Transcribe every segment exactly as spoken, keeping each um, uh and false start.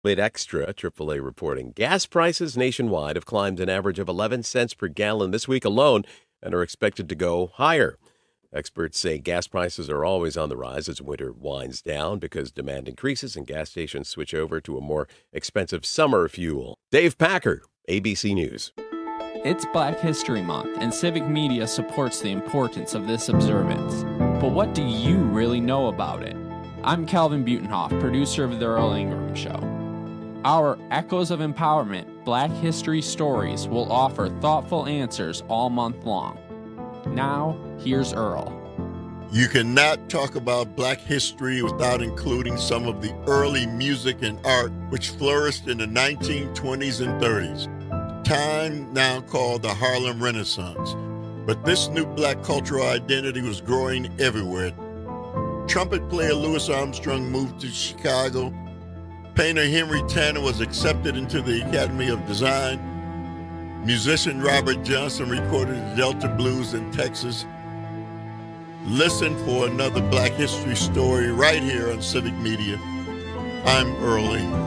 Late Extra, triple A reporting. Gas prices nationwide have climbed an average of eleven cents per gallon this week alone and are expected to go higher. Experts say gas prices are always on the rise as winter winds down because demand increases and gas stations switch over to a more expensive summer fuel. Dave Packer, A B C News. It's Black History Month, and Civic Media supports the importance of this observance. But what do you really know about it? I'm Calvin Butenhoff, producer of The Earl Ingram Show. Our Echoes of Empowerment Black History Stories will offer thoughtful answers all month long. Now, here's Earl. You cannot talk about Black history without including some of the early music and art which flourished in the nineteen twenties and thirties, time now called the Harlem Renaissance. But this new Black cultural identity was growing everywhere. Trumpet player Louis Armstrong moved to Chicago. Painter Henry Tanner was accepted into the Academy of Design. Musician Robert Johnson recorded the Delta Blues in Texas. Listen for another Black history story right here on Civic Media. I'm Earl Ingram.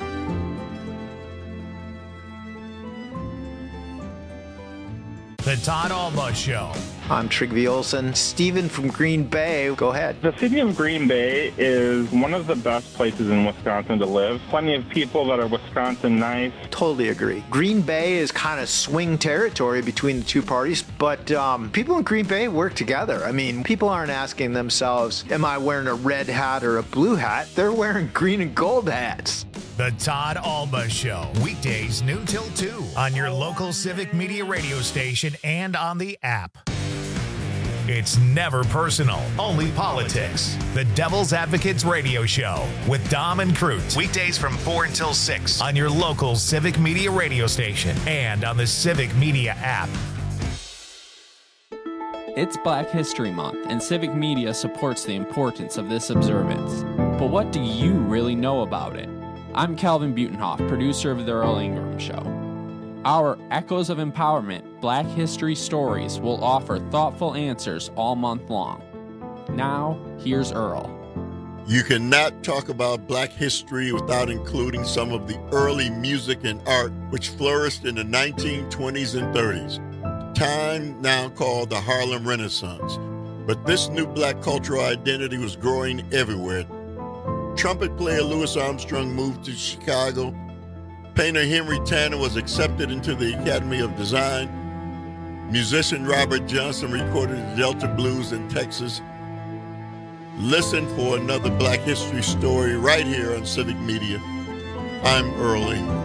The Todd Alba Show. I'm Trygve Olsen. Stephen from Green Bay, go ahead. The city of Green Bay is one of the best places in Wisconsin to live. Plenty of people that are Wisconsin nice. Totally agree. Green Bay is kind of swing territory between the two parties, but um, people in Green Bay work together. I mean, people aren't asking themselves, am I wearing a red hat or a blue hat? They're wearing green and gold hats. The Todd Alba Show, weekdays noon till two on your local Civic Media radio station and on the app. It's never personal, only politics. The Devil's Advocates Radio Show with Dom and Cruz. Weekdays from four until six on your local Civic Media radio station and on the Civic Media app. It's Black History Month, and Civic Media supports the importance of this observance. But what do you really know about it? I'm Calvin Butenhoff, producer of The Earl Ingram Show. Our Echoes of Empowerment Black History Stories will offer thoughtful answers all month long. Now, here's Earl. You cannot talk about Black history without including some of the early music and art which flourished in the nineteen twenties and thirties, time now called the Harlem Renaissance. But this new Black cultural identity was growing everywhere. Trumpet player Louis Armstrong moved to Chicago. Painter Henry Tanner was accepted into the Academy of Design. Musician Robert Johnson recorded the Delta Blues in Texas. Listen for another Black history story right here on Civic Media. I'm Earl Ingram.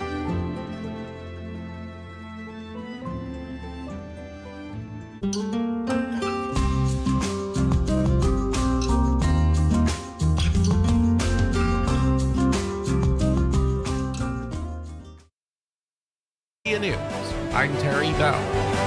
News. I'm Terry Dow.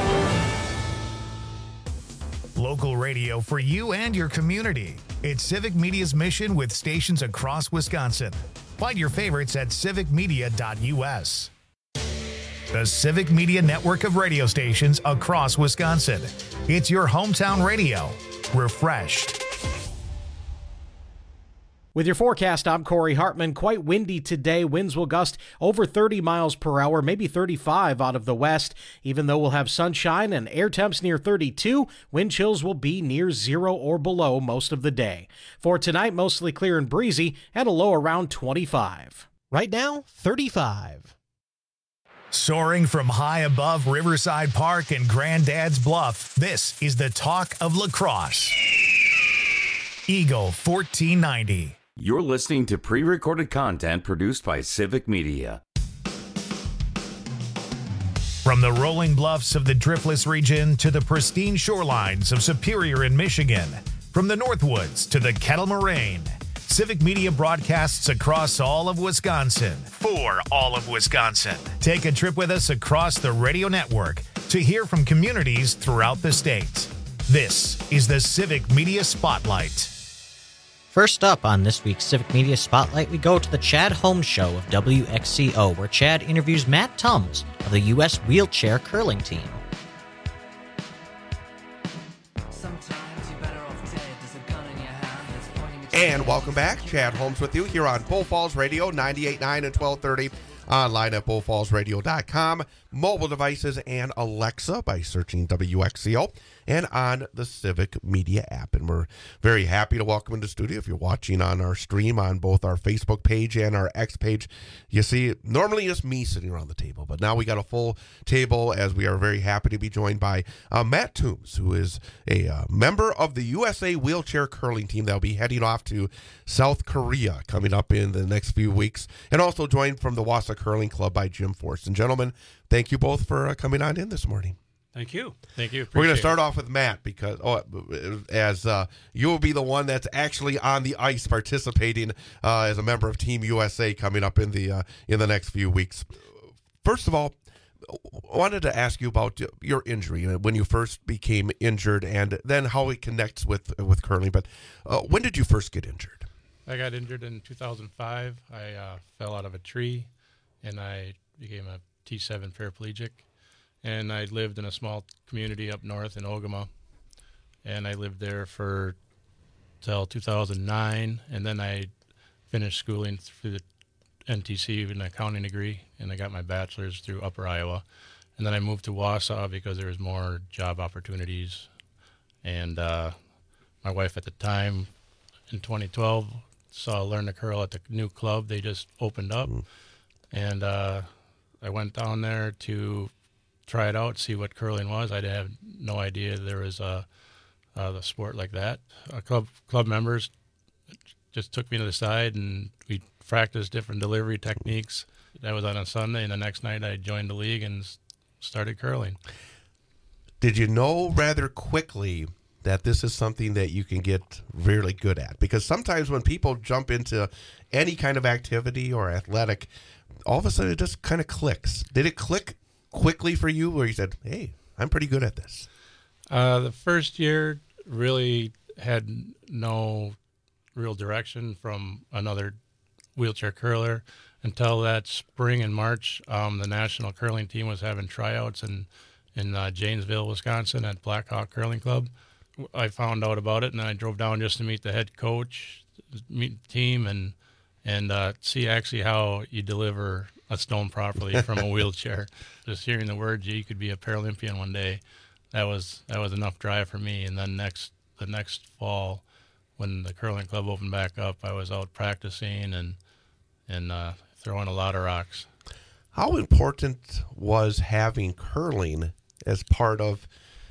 Local radio for you and your community. It's Civic Media's mission with stations across Wisconsin. Find your favorites at civic media dot u s. The Civic Media network of radio stations across Wisconsin. It's your hometown radio. Refreshed. With your forecast, I'm Corey Hartman. Quite windy today. Winds will gust over thirty miles per hour, maybe thirty-five out of the west. Even though we'll have sunshine and air temps near thirty-two, wind chills will be near zero or below most of the day. For tonight, mostly clear and breezy and a low around twenty-five. Right now, thirty-five. Soaring from high above Riverside Park and Granddad's Bluff, this is the talk of lacrosse. Eagle fourteen ninety. You're listening to pre-recorded content produced by Civic Media. From the rolling bluffs of the Driftless region to the pristine shorelines of Superior in Michigan, from the Northwoods to the Kettle Moraine, Civic Media broadcasts across all of Wisconsin for all of Wisconsin. Take a trip with us across the radio network to hear from communities throughout the state. This is the Civic Media Spotlight. First up on this week's Civic Media Spotlight, we go to the Chad Holmes Show of W X C O, where Chad interviews Matt Tums of the U S Wheelchair Curling Team. And welcome back. Chad Holmes with you here on Bull Falls Radio, ninety-eight point nine and twelve thirty. Online at bull falls radio dot com. Mobile devices and Alexa by searching W X C O. And on the Civic Media app. And we're very happy to welcome into the studio. If you're watching on our stream on both our Facebook page and our X page, you see normally it's me sitting around the table. But now we got a full table as we are very happy to be joined by uh, Matt Toombs, who is a uh, member of the U S A wheelchair curling team that will be heading off to South Korea coming up in the next few weeks. And also joined from the Wausau Curling Club by Jim Forst. And gentlemen, thank you both for uh, coming on in this morning. Thank you. Thank you. Appreciate We're going to start it. off with Matt because oh, as uh, you will be the one that's actually on the ice participating uh, as a member of Team U S A coming up in the uh, in the next few weeks. First of all, I wanted to ask you about your injury when you first became injured, and then how it connects with with curling. But uh, when did you first get injured? I got injured in two thousand five. I uh, fell out of a tree, and I became a T seven paraplegic. And I lived in a small community up north in Ogama, and I lived there for till two thousand nine, and then I finished schooling through the N T C with an accounting degree, and I got my bachelor's through Upper Iowa. And then I moved to Wausau because there was more job opportunities. And uh, my wife at the time, in twenty twelve, saw Learn to Curl at the new club. They just opened up, mm. and uh, I went down there to try it out, see what curling was. I had no idea there was a, a the sport like that. Our club club members just took me to the side, and we practiced different delivery techniques. That was on a Sunday, and the next night I joined the league and started curling. Did you know rather quickly that this is something that you can get really good at? Because sometimes when people jump into any kind of activity or athletic, all of a sudden it just kind of clicks. Did it click quickly for you where you said, hey, I'm pretty good at this? Uh, the first year really had no real direction from another wheelchair curler until that spring in March. Um, the national curling team was having tryouts in, in uh, Janesville, Wisconsin at Blackhawk Curling Club. I found out about it, and I drove down just to meet the head coach, meet the team, and, and uh, see actually how you deliver a stone properly from a wheelchair. Just hearing the words, you could be a Paralympian one day, that was that was enough drive for me. And then next the next fall, when the curling club opened back up, I was out practicing and and uh, throwing a lot of rocks. How important was having curling as part of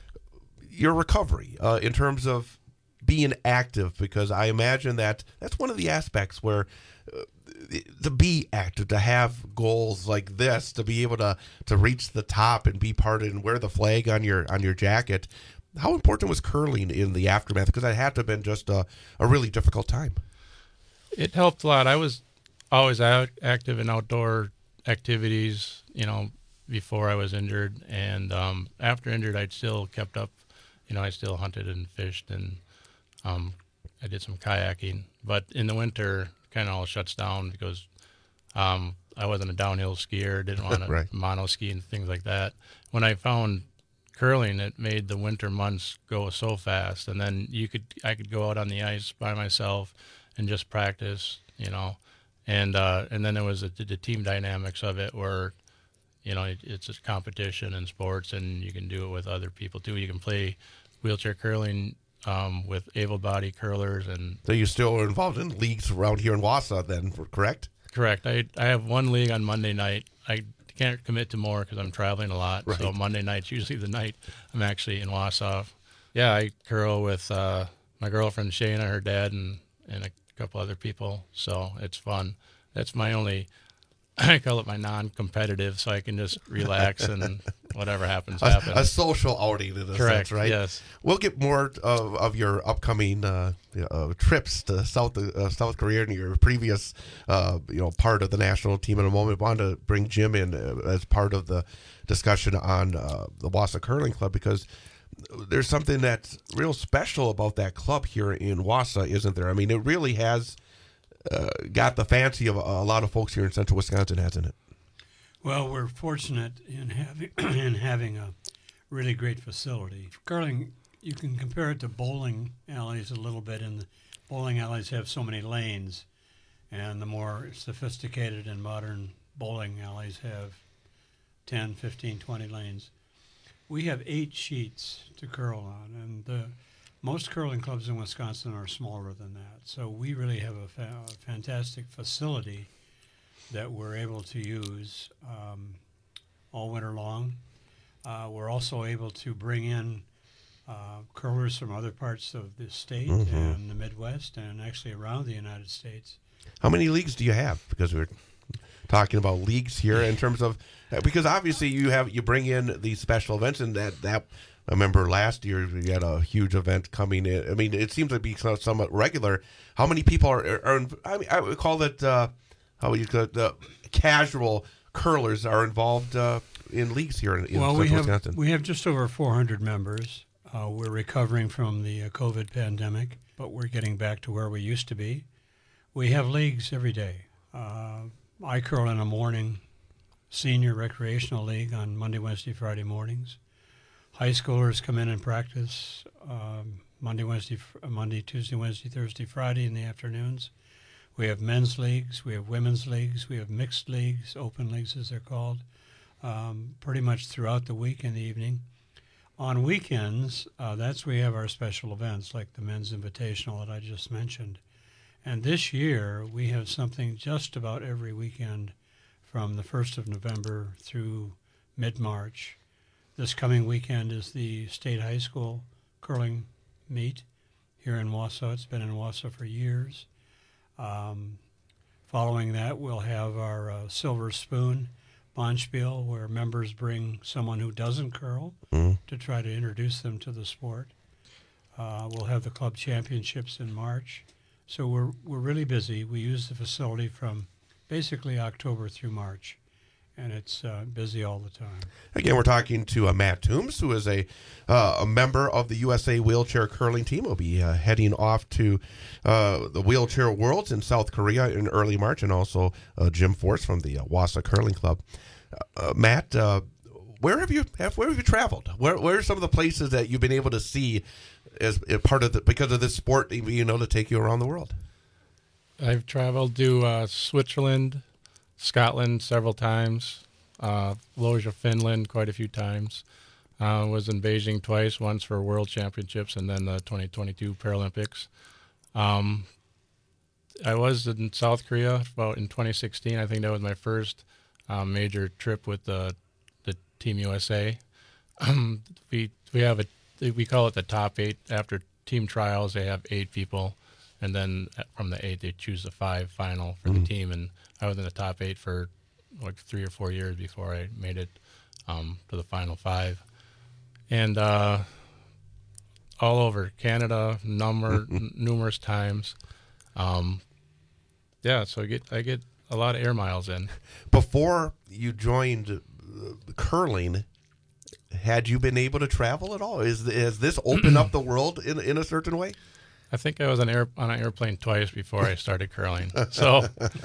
your recovery uh, in terms of being active? Because I imagine that that's one of the aspects where uh, to be active, to have goals like this, to be able to, to reach the top and be part of and wear the flag on your on your jacket. How important was curling in the aftermath? Because that had to have been just a, a really difficult time. It helped a lot. I was always out, active in outdoor activities, you know, before I was injured. And um, after injured, I still kept up. You know, I still hunted and fished, and um, I did some kayaking. But in the winter, kind of all shuts down because um, I wasn't a downhill skier, didn't want to right. mono ski and things like that. When I found curling, it made the winter months go so fast, and then you could I could go out on the ice by myself and just practice, you know, and uh, and then there was the, the team dynamics of it where, you know, it, it's a competition in sports, and you can do it with other people too. You can play wheelchair curling Um, with able-bodied curlers. And so you still are involved in leagues around here in Wausau then, correct? Correct. I I have one league on Monday night. I can't commit to more because I'm traveling a lot. Right. So Monday night's usually the night I'm actually in Wausau. Yeah, I curl with uh, my girlfriend Shayna, her dad, and, and a couple other people. So it's fun. That's my only... I call it my non-competitive, so I can just relax and whatever happens, a, happens. A social outing in a Correct, sense, right? Yes. We'll get more of, of your upcoming uh, uh, trips to South uh, South Korea and your previous, uh, you know, part of the national team in a moment. I wanted to bring Jim in uh, as part of the discussion on uh, the Wausau Curling Club, because there's something that's real special about that club here in Wausau, isn't there? I mean, it really has... Uh, got the fancy of a, a lot of folks here in central Wisconsin, hasn't it? Well, we're fortunate in having in having a really great facility. Curling, you can compare it to bowling alleys a little bit in the bowling alleys have so many lanes, and the more sophisticated and modern bowling alleys have ten, fifteen, twenty lanes. We have eight sheets to curl on, and the most curling clubs in Wisconsin are smaller than that. So we really have a, fa- a fantastic facility that we're able to use um, all winter long. Uh, we're also able to bring in uh, curlers from other parts of the state Mm-hmm. and the Midwest and actually around the United States. How many leagues do you have? Because we're talking about leagues here in terms of, because obviously you have you bring in these special events, and that that I remember last year we had a huge event coming in. I mean, it seems to be somewhat regular. How many people are? are, are I mean, I would call it uh, how would you call it, the casual curlers are involved uh, in leagues here in, in well, Central we have, Wisconsin. we have just over four hundred members. Uh, we're recovering from the uh, COVID pandemic, but we're getting back to where we used to be. We have leagues every day. Uh, I curl in a morning senior recreational league on Monday, Wednesday, Friday mornings. High schoolers come in and practice um, Monday, Wednesday, Monday, Tuesday, Wednesday, Thursday, Friday in the afternoons. We have men's leagues, we have women's leagues, we have mixed leagues, open leagues as they're called, um, pretty much throughout the week in the evening. On weekends, uh, that's where we have our special events like the Men's Invitational that I just mentioned. And this year, we have something just about every weekend from the first of November through mid-March. This coming weekend is the State High School curling meet here in Wausau. It's been in Wausau for years. Um, following that, we'll have our uh, Silver Spoon Bonspiel, where members bring someone who doesn't curl mm-hmm. to try to introduce them to the sport. Uh, we'll have the club championships in March. So we're we're really busy. We use the facility from basically October through March, and it's uh, busy all the time. Again, we're talking to uh, Matt Toombs, who is a uh, a member of the U S A Wheelchair Curling Team. We'll be uh, heading off to uh, the Wheelchair Worlds in South Korea in early March, and also uh, Jim Force from the uh, Wausau Curling Club. Uh, Matt, uh, where have you have, where have you traveled? Where where are some of the places that you've been able to see as, as part of the because of this sport, you know, to take you around the world? I've traveled to uh, Switzerland, Scotland several times, uh, Loja, Finland quite a few times. I uh, was in Beijing twice, once for World Championships and then the twenty twenty-two Paralympics. Um, I was in South Korea about in twenty sixteen. I think that was my first um, major trip with the the Team U S A. Um, we we have a we call it the top eight. After team trials, they have eight people. And then from the eight, they choose the five final for Mm-hmm. the team. And I was in the top eight for like three or four years before I made it um, to the final five. And uh, all over Canada, number n- numerous times. Um, yeah, so I get I get a lot of air miles in. Before you joined uh, curling, had you been able to travel at all? Is has this opened up the world in in a certain way? I think I was on air on an airplane twice before I started curling. So,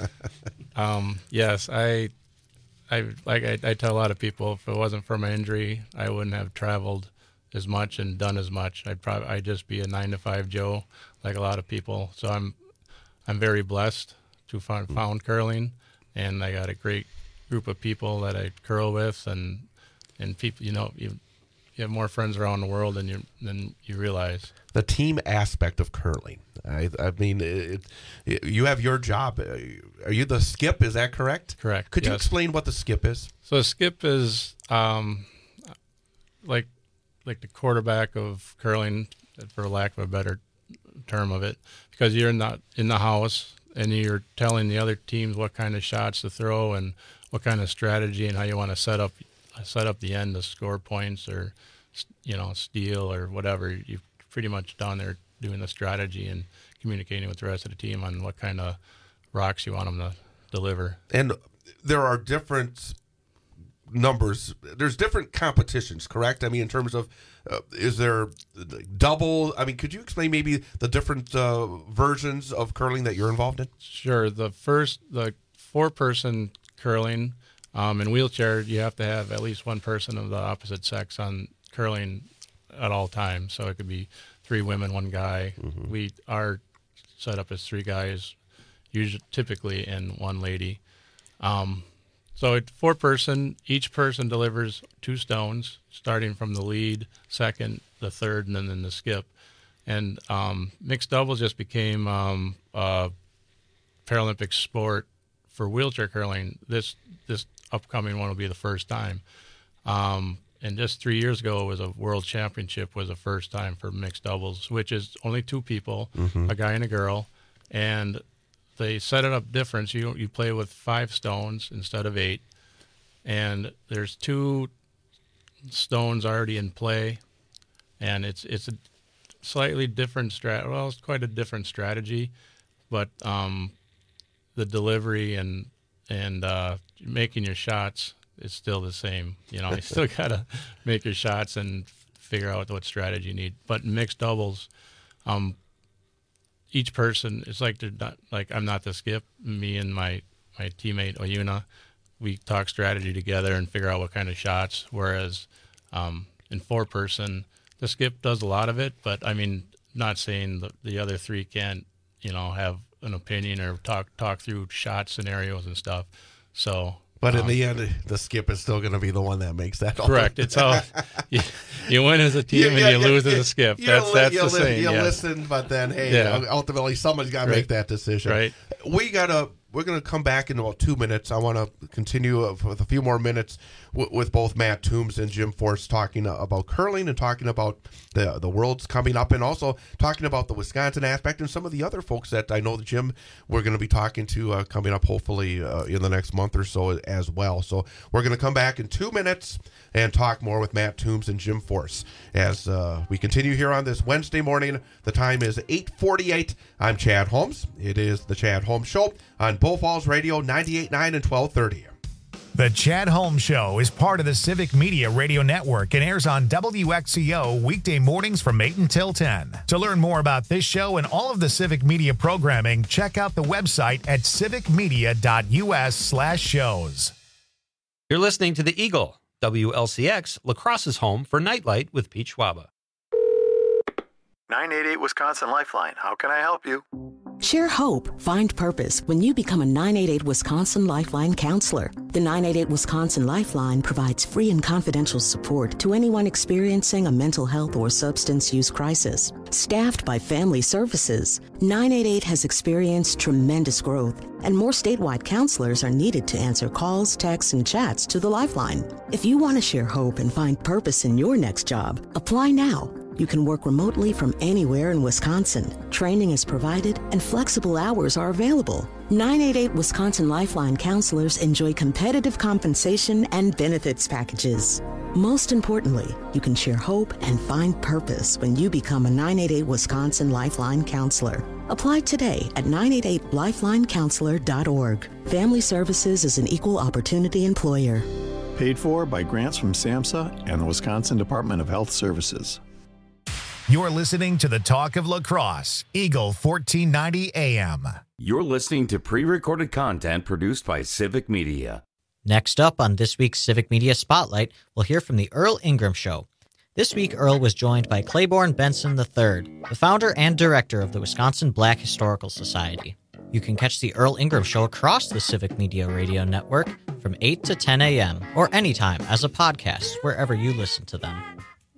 um, yes, I, I like I, I tell a lot of people, if it wasn't for my injury, I wouldn't have traveled as much and done as much. I'd probably I'd just be a nine to five Joe, like a lot of people. So I'm, I'm very blessed to find found curling, and I got a great group of people that I curl with, and and people, you know, you, you have more friends around the world than you than you realize. The team aspect of curling. I, I mean, it, it, you have your job. Are you the skip? Is that correct? Correct. Could you yes. explain what the skip is? So a skip is um, like like the quarterback of curling, for lack of a better term of it, because you're not in the house and you're telling the other teams what kind of shots to throw and what kind of strategy and how you want to set up set up the end to score points or, you know, steal or whatever. You've pretty much down there doing the strategy and communicating with the rest of the team on what kind of rocks you want them to deliver. And there are different numbers. There's different competitions, correct? I mean, in terms of, uh, is there double? I mean, could you explain maybe the different uh, versions of curling that you're involved in? Sure. The first, the four-person curling, um, in wheelchair, you have to have at least one person of the opposite sex on curling at all times. So it could be three women, one guy. Mm-hmm. We our set up as three guys, usually typically, and one lady. Um, so it's four person. Each person delivers two stones, starting from the lead, second, the third, and then, then the skip. And um, mixed doubles just became um, a Paralympic sport for wheelchair curling. This this upcoming one will be the first time. Um, and just three years ago, it was a world championship, was the first time for mixed doubles, which is only two people, Mhm. a guy and a girl. And they set it up different. So you, you play with five stones instead of eight. And there's two stones already in play. And it's it's a slightly different strat. Well, it's quite a different strategy. But um, the delivery and, and uh, making your shots is still the same. You know, you still got to make your shots and figure out what strategy you need. But in mixed doubles, um, each person, it's like they're not, like I'm not the skip. Me and my, my teammate, Oyuna, we talk strategy together and figure out what kind of shots. Whereas um, in four person, the skip does a lot of it. But, I mean, not saying the, the other three can't, you know, have an opinion or talk talk through shot scenarios and stuff. So... But in um, the end, the skip is still going to be the one that makes that. Correct. It's all you, you win as a team Yeah, yeah, and you yeah, lose yeah. as a skip. You That's li- that's you the li- saying. You yes. listen, but then hey, Yeah. ultimately somebody's got to Right. make that decision. Right. We gotta. We're going to come back in about two minutes. I want to continue uh, with a few more minutes w- with both Matt Toombs and Jim Force talking uh, about curling and talking about the the Worlds coming up, and also talking about the Wisconsin aspect and some of the other folks that I know that Jim we're going to be talking to uh, coming up hopefully uh, in the next month or so as well. So we're going to come back in two minutes and talk more with Matt Toombs and Jim Force as uh, we continue here on this Wednesday morning. The time is eight forty-eight. I'm Chad Holmes. It is the Chad Holmes Show on Bull Falls Radio ninety-eight point nine and twelve thirty. The Chad Holmes Show is part of the Civic Media Radio Network and airs on W X C O weekday mornings from eight until ten. To learn more about this show and all of the Civic Media programming, check out the website at civicmedia.us slash shows. You're listening to The Eagle, W L C X, La Crosse's home for Nightlight with Pete Schwaba. nine eight eight Wisconsin Lifeline. How can I help you? Share hope, find purpose when you become a nine eight eight Wisconsin Lifeline counselor. The nine eight eight Wisconsin Lifeline provides free and confidential support to anyone experiencing a mental health or substance use crisis. Staffed by Family Services, nine eight eight has experienced tremendous growth, and more statewide counselors are needed to answer calls, texts, and chats to the Lifeline. If you want to share hope and find purpose in your next job, apply now. You can work remotely from anywhere in Wisconsin. Training is provided and flexible hours are available. nine eight eight Wisconsin Lifeline counselors enjoy competitive compensation and benefits packages. Most importantly, you can share hope and find purpose when you become a nine eight eight Wisconsin Lifeline counselor. Apply today at nine eight eight lifeline counselor dot org. Family Services is an equal opportunity employer. Paid for by grants from SAMHSA and the Wisconsin Department of Health Services. You're listening to the Talk of La Crosse, Eagle fourteen ninety A M. You're listening to pre-recorded content produced by Civic Media. Next up on this week's Civic Media Spotlight, we'll hear from the Earl Ingram Show. This week, Earl was joined by Claiborne Benson the third, the founder and director of the Wisconsin Black Historical Society. You can catch the Earl Ingram Show across the Civic Media Radio Network from eight to ten A M or anytime as a podcast wherever you listen to them.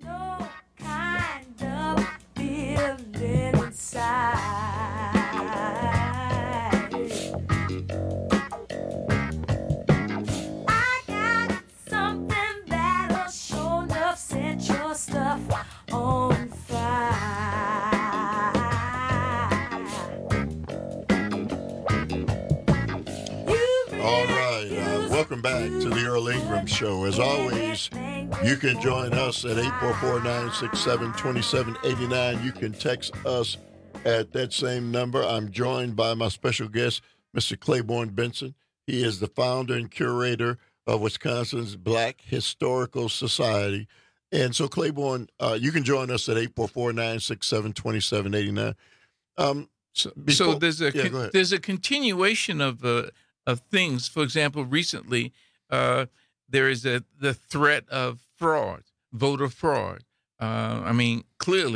Welcome back to the Earl Ingram Show. As always, you can join us at eight four four, nine six seven, two seven eight nine. You can text us at that same number. I'm joined by my special guest, Mister Claiborne Benson. He is the founder and curator of Wisconsin's Black Historical Society. And so, Claiborne, uh, you can join us at eight four four, nine six seven, two seven eight nine. Um, so, before, so there's a yeah, con- there's a continuation of uh, of things. For example, recently uh, there is a the threat of fraud, voter fraud. Uh, I mean, clearly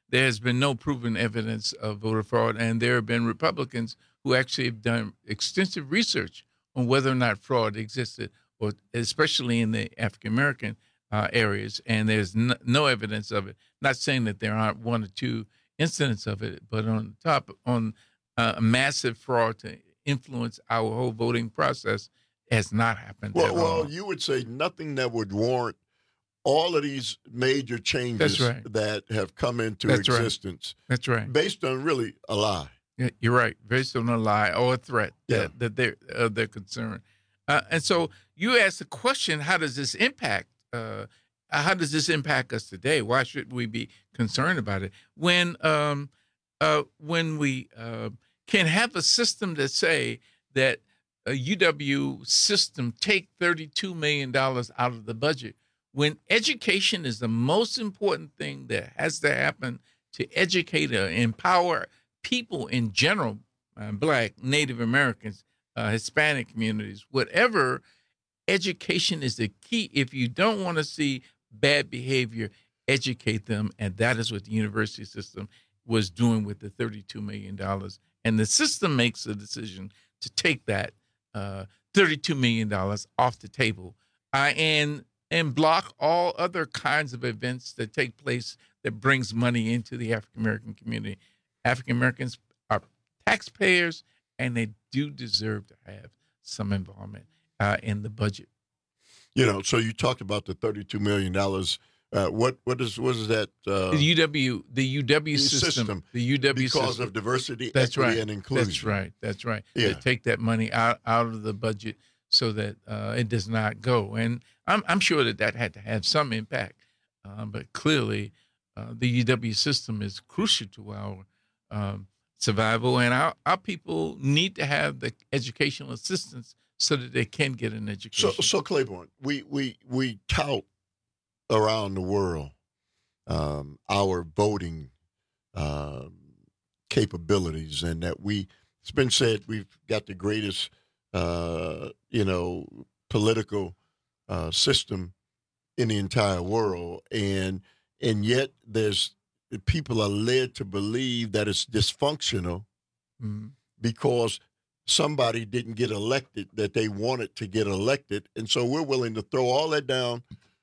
there has been no proven evidence of voter fraud, and there have been Republicans who actually have done extensive research on whether or not fraud existed, or especially in the African American uh, areas, and there's no, no evidence of it. Not saying that there aren't one or two incidents of it, but on top on uh, a massive fraud to influence our whole voting process has not happened. Well, at well, all. you would say nothing that would warrant all of these major changes That's right. that have come into That's right. existence. That's right. Based on really a lie. Yeah, you're right. Based on a lie or a threat Yeah. that, that they're uh, they're concerned. Uh, and so you ask the question: how does this impact? Uh, how does this impact us today? Why should we be concerned about it when um, uh, when we uh, can have a system that say that a U W system take thirty-two million dollars out of the budget, when education is the most important thing that has to happen to educate and empower people in general, uh, Black, Native Americans, uh, Hispanic communities, whatever, education is the key. If you don't want to see bad behavior, educate them. And that is what the university system was doing with the thirty-two million dollars. And the system makes a decision to take that uh, thirty-two million dollars off the table uh, and and block all other kinds of events that take place that brings money into the African American community. African Americans are taxpayers, and they do deserve to have some involvement uh, in the budget. You know, so you talked about the thirty-two million dollars. Uh, what what is what is that? Uh, The U W the U W system, system, the U W because system. of diversity, That's equity, right. and inclusion. That's right. That's right. Yeah. They take that money out out of the budget so that uh, it does not go. And I'm I'm sure that that had to have some impact, uh, but clearly uh, the U W system is crucial to our um, survival, and our our people need to have the educational assistance so that they can get an education. So, so Claiborne, we we we tout around the world um, our voting um, capabilities, and that we, it's been said we've got the greatest, uh, you know, political uh, system in the entire world, and and yet there's people are led to believe that it's dysfunctional mm-hmm. because somebody didn't get elected that they wanted to get elected, and so we're willing to throw all that down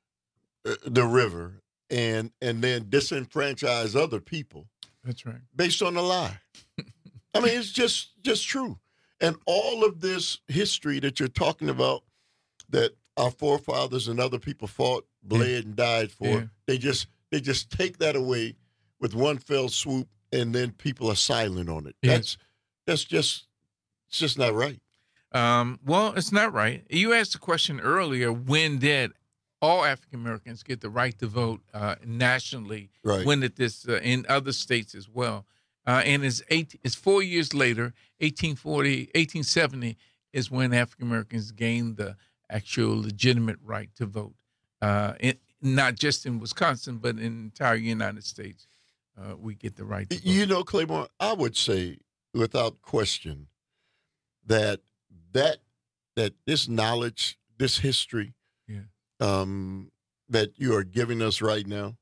the river and and then disenfranchise other people. That's right. Based on a lie. I mean, it's just just true. And all of this history that you're talking about that our forefathers and other people fought, bled, yeah. and died for, yeah. they just they just take that away with one fell swoop, and then people are silent on it. Yeah. That's that's just it's just not right. Um, well, it's not right. You asked the question earlier, when did all African Americans get the right to vote uh, nationally? Right. When did this uh, in other states as well? Uh, and it's eight. It's four years later, eighteen forty, eighteen seventy is when African Americans gained the actual legitimate right to vote. Uh, it, not just in Wisconsin, but in the entire United States, uh, we get the right to vote. You know, Claiborne, I would say without question that that that this knowledge, this history, yeah. um, that you are giving us right now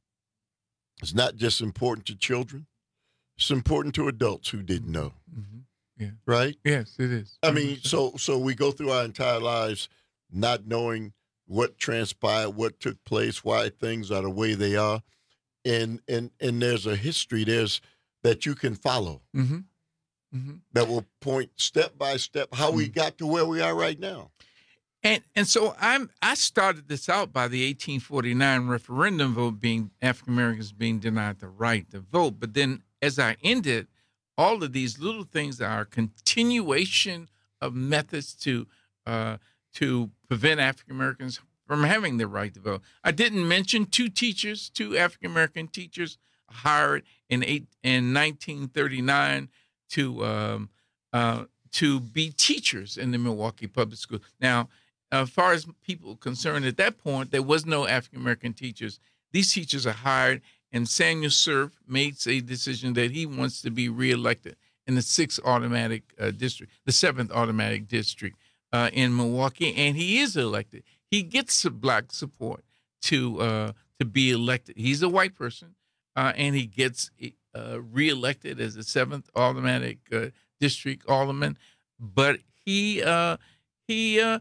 is not just important to children. It's important to adults who didn't know. Mm-hmm. Yeah. Right? Yes, it is. I mean, so so we go through our entire lives not knowing what transpired, what took place, why things are the way they are, and and and there's a history there's that you can follow mm-hmm. Mm-hmm. that will point step by step how mm-hmm. we got to where we are right now. And and so I'm I started this out by the eighteen forty-nine referendum vote being African Americans being denied the right to vote, but then as I ended, all of these little things are a continuation of methods to uh, to prevent African Americans from having the right to vote. I didn't mention two teachers, two African American teachers hired in eight in nineteen thirty-nine to um, uh, to be teachers in the Milwaukee Public School. Now, as far as people concerned at that point, there was no African American teachers. These teachers are hired. And Samuel Surf made a decision that he wants to be reelected in the sixth automatic uh, district, the seventh automatic district uh, in Milwaukee, and he is elected. He gets black support to uh, to be elected. He's a white person, uh, and he gets uh, reelected as the seventh automatic uh, district alderman. But he uh, he uh,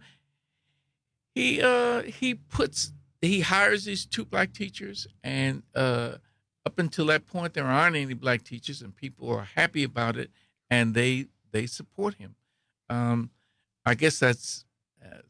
he uh, he puts he hires these two black teachers, and uh, up until that point, there aren't any black teachers, and people are happy about it, and they they support him. Um, I guess that's, uh,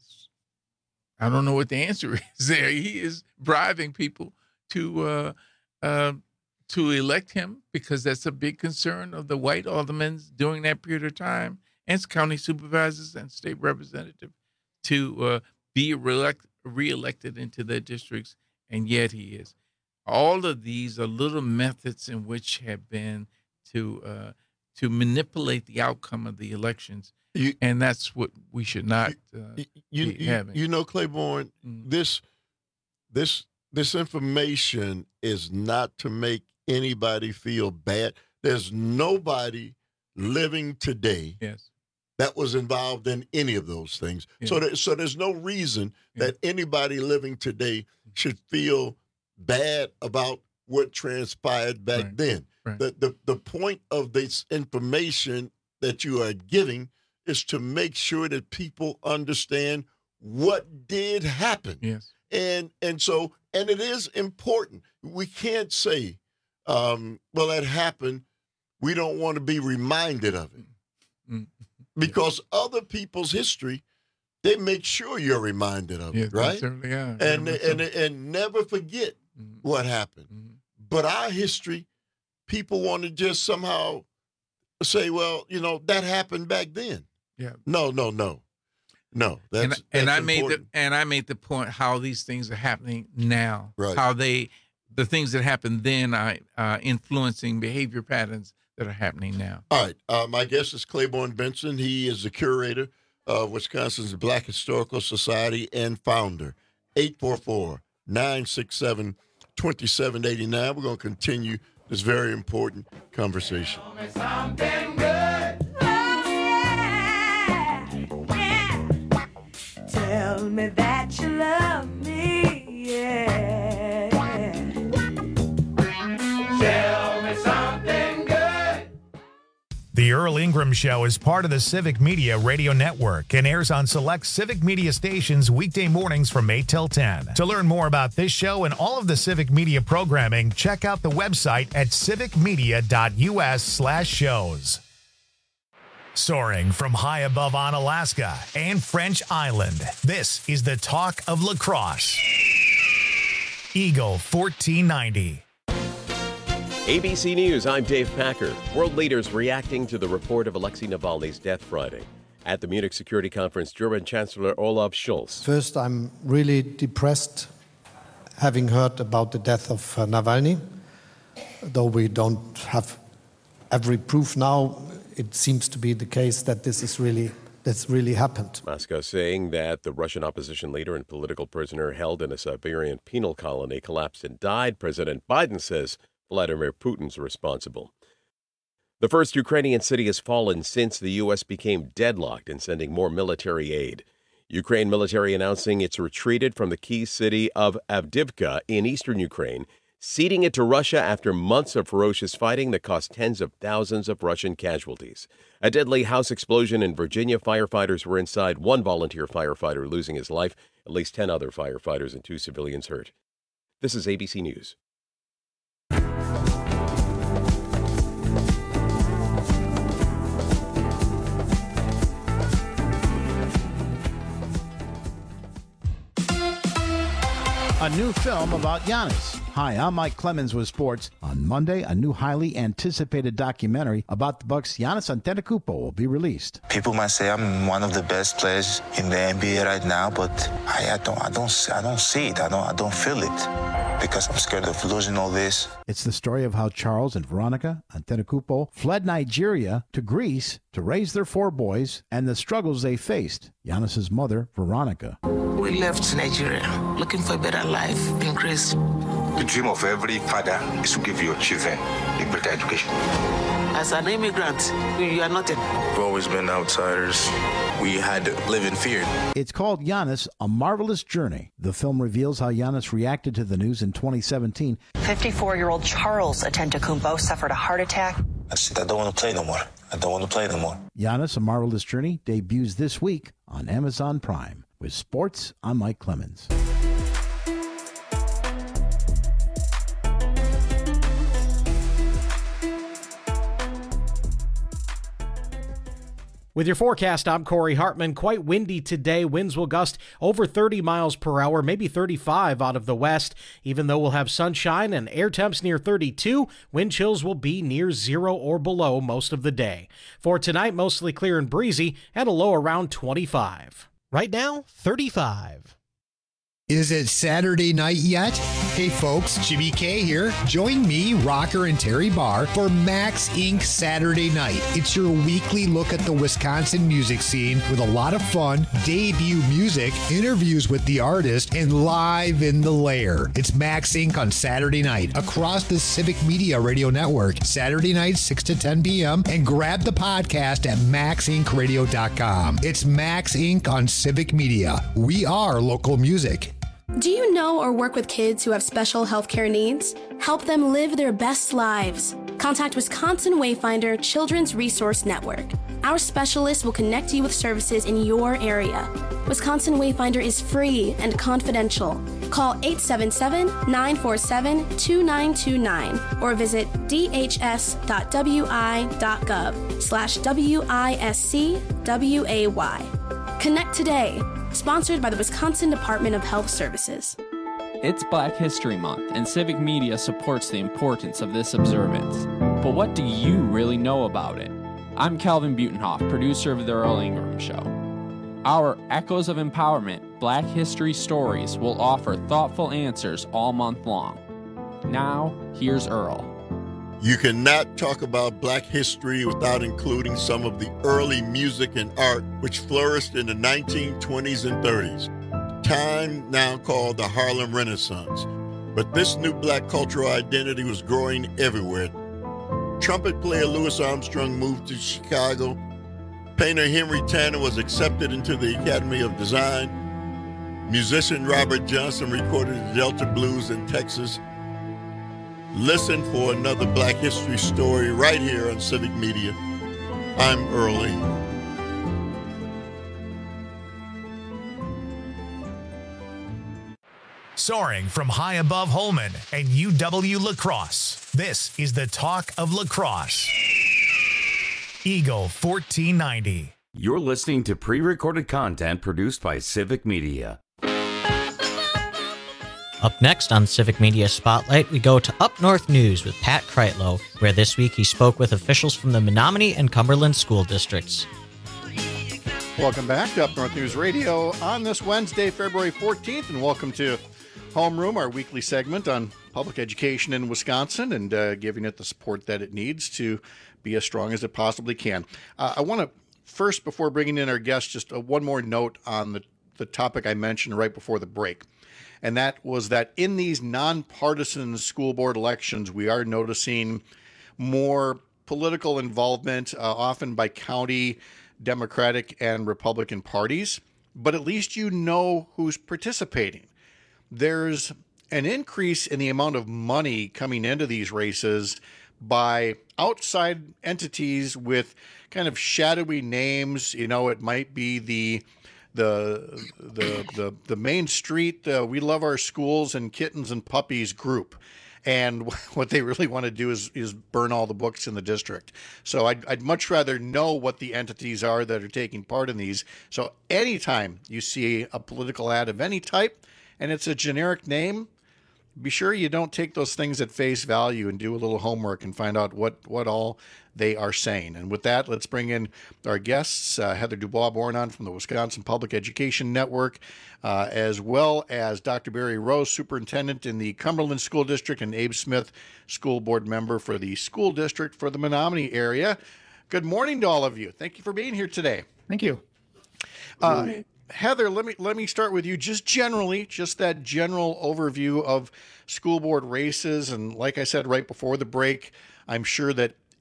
I don't know what the answer is there. He is bribing people to uh, uh, to elect him because that's a big concern of the white aldermen during that period of time, and county supervisors and state representatives to uh, be reelect- reelected into their districts, and yet he is. All of these are little methods in which have been to uh, to manipulate the outcome of the elections. You, and that's what we should not uh, you, be you, having. You know, Claiborne, mm-hmm. this this this information is not to make anybody feel bad. There's nobody living today yes. that was involved in any of those things. Yeah. So, there, so there's no reason yeah. that anybody living today should feel bad about what transpired back right. then. Right. The, the the point of this information that you are giving is to make sure that people understand what did happen. Yes. And and so, and it is important. We can't say, um, well, that happened. We don't want to be reminded of it. Mm-hmm. Because other people's history, they make sure you're reminded of yes, it, right? They certainly are. And, and, and, and never forget mm-hmm. what happened. Mm-hmm. But our history, people want to just somehow say, well, you know, that happened back then. Yeah. No, no, no, no. That's, and, that's and I important. made the and I made the point how these things are happening now. Right. How they the things that happened then are uh, influencing behavior patterns that are happening now. All right. Uh, my guest is Claiborne Benson. He is the curator of Wisconsin's Black Historical Society and founder. eight four four, nine six seven, two seven eight nine. We're going to continue this very important conversation. Something good. Tell me that you love me, yeah. Tell me something good. The Earl Ingram Show is part of the Civic Media Radio Network and airs on select Civic Media stations weekday mornings from eight till ten. To learn more about this show and all of the Civic Media programming, check out the website at civicmedia.us slash shows. Soaring from high above on Alaska and French Island, this is the talk of lacrosse. Eagle fourteen ninety. A B C News, I'm Dave Packer. World leaders reacting to the report of Alexei Navalny's death Friday. At the Munich Security Conference, German Chancellor Olaf Scholz. First, I'm really depressed having heard about the death of uh, Navalny. Though we don't have every proof now, it seems to be the case that this is really that's really happened. Moscow saying that the Russian opposition leader and political prisoner held in a Siberian penal colony collapsed and died. President Biden says Vladimir Putin's responsible. The first Ukrainian city has fallen since the U S became deadlocked in sending more military aid. Ukraine military announcing it's retreated from the key city of Avdiivka in eastern Ukraine, ceding it to Russia after months of ferocious fighting that cost tens of thousands of Russian casualties. A deadly house explosion in Virginia. Firefighters were inside, one volunteer firefighter losing his life, at least ten other firefighters and two civilians hurt. This is A B C News. A new film about Giannis. Hi, I'm Mike Clemens with sports. On Monday, a new highly anticipated documentary about the Bucks' Giannis Antetokounmpo will be released. People might say I'm one of the best players in the N B A right now, but I, I don't, I don't, I don't see it. I don't, I don't feel it because I'm scared of losing all this. It's the story of how Charles and Veronica Antetokounmpo fled Nigeria to Greece to raise their four boys and the struggles they faced. Giannis's mother, Veronica. We left Nigeria looking for a better life in Greece. The dream of every father is to give your children a better education. As an immigrant, you are nothing. We've always been outsiders. we had to live in fear. It's called Giannis, A Marvelous Journey. The film reveals how Giannis reacted to the news in twenty seventeen. fifty-four-year-old Charles Antetokounmpo suffered a heart attack. I said, I don't want to play no more. I don't want to play no more. Giannis, A Marvelous Journey debuts this week on Amazon Prime. With sports, I'm Mike Clemens. With your forecast, I'm Corey Hartman. Quite windy today. Winds will gust over thirty miles per hour, maybe thirty-five out of the west. Even though we'll have sunshine and air temps near thirty-two, wind chills will be near zero or below most of the day. For tonight, mostly clear and breezy and a low around twenty-five. Right now, thirty-five. Is it Saturday night yet? Hey folks, Jimmy K here. Join me, Rocker and Terry Barr, for Max Incorporated Saturday Night. It's your weekly look at the Wisconsin music scene with a lot of fun, debut music, interviews with the artist, and live in the lair. It's Max Incorporated on Saturday night across the Civic Media Radio Network, Saturday night, six to ten p.m., and grab the podcast at max inc radio dot com. It's Max Incorporated on Civic Media. We are local music. Do you know or work with kids who have special healthcare needs? Help them live their best lives. Contact Wisconsin Wayfinder Children's Resource Network. Our specialists will connect you with services in your area. Wisconsin Wayfinder is free and confidential. Call eight seven seven, nine four seven, two nine two nine or visit d h s dot w i dot gov slash W I S C W A Y. Connect today. Sponsored by the Wisconsin Department of Health Services. It's Black History Month, and Civic Media supports the importance of this observance. But what do you really know about it? I'm Calvin Butenhoff, producer of The Earl Ingram Show. Our Echoes of Empowerment Black History Stories will offer thoughtful answers all month long. Now, here's Earl. You cannot talk about black history without including some of the early music and art which flourished in the nineteen twenties and thirties, time now called the Harlem Renaissance. But this new black cultural identity was growing everywhere. Trumpet player Louis Armstrong moved to Chicago. Painter Henry Tanner was accepted into the Academy of Design. Musician Robert Johnson recorded the Delta Blues in Texas. Listen for another Black History story right here on Civic Media. I'm Earl Ingram. Soaring from high above Holman and U W La Crosse, this is the talk of lacrosse. Eagle fourteen ninety. You're listening to pre-recorded content produced by Civic Media. Up next on Civic Media Spotlight, we go to Up North News with Pat Kreitlow, where this week he spoke with officials from the Menominee and Cumberland school districts. Welcome back to Up North News Radio on this Wednesday, February fourteenth, and welcome to Homeroom, our weekly segment on public education in Wisconsin and uh, giving it the support that it needs to be as strong as it possibly can. Uh, I want to first, before bringing in our guest, just uh, one more note on the, the topic I mentioned right before the break. And that was that in these nonpartisan school board elections, we are noticing more political involvement, uh, often by county Democratic and Republican parties. But at least you know who's participating. There's an increase in the amount of money coming into these races by outside entities with kind of shadowy names. You know, it might be the the the the, the Main Street uh, We Love Our Schools and Kittens and Puppies group. And what they really want to do is is burn all the books in the district. So I'd, I'd much rather know what the entities are that are taking part in these. So anytime you see a political ad of any type and it's a generic name, be sure you don't take those things at face value and do a little homework and find out what, what all they are saying. And with that, let's bring in our guests, uh, Heather Dubois-Bornon from the Wisconsin Public Education Network, uh, as well as Doctor Barry Rose, Superintendent in the Cumberland School District, and Abe Smith, School Board Member for the School District for the Menominee area. Good morning to all of you. Thank you for being here today. Thank you. Uh, Heather, let me let me start with you. Just generally, just that general overview of school board races. And like I said right before the break, I'm sure that